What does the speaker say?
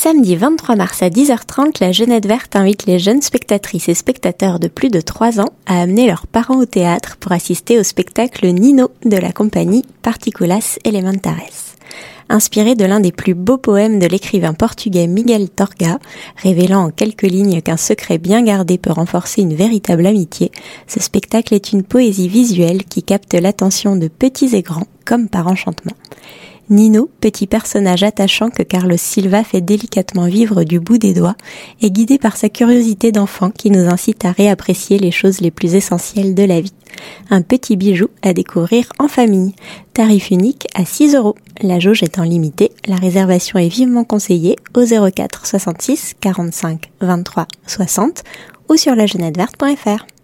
samedi 23 mars à 10h30, la Jeunette Verte invite les jeunes spectatrices et spectateurs de plus de 3 ans à amener leurs parents au théâtre pour assister au spectacle Nino de la compagnie Particulas Elementares. Inspiré de l'un des plus beaux poèmes de l'écrivain portugais Miguel Torga, révélant en quelques lignes qu'un secret bien gardé peut renforcer une véritable amitié, ce spectacle est une poésie visuelle qui capte l'attention de petits et grands, comme par enchantement. Nino, petit personnage attachant que Carlos Silva fait délicatement vivre du bout des doigts, est guidé par sa curiosité d'enfant qui nous incite à réapprécier les choses les plus essentielles de la vie. Un petit bijou à découvrir en famille. Tarif unique à 6 €. La jauge étant limitée, la réservation est vivement conseillée au 04 66 45 23 60 ou sur lajeuneteverte.fr.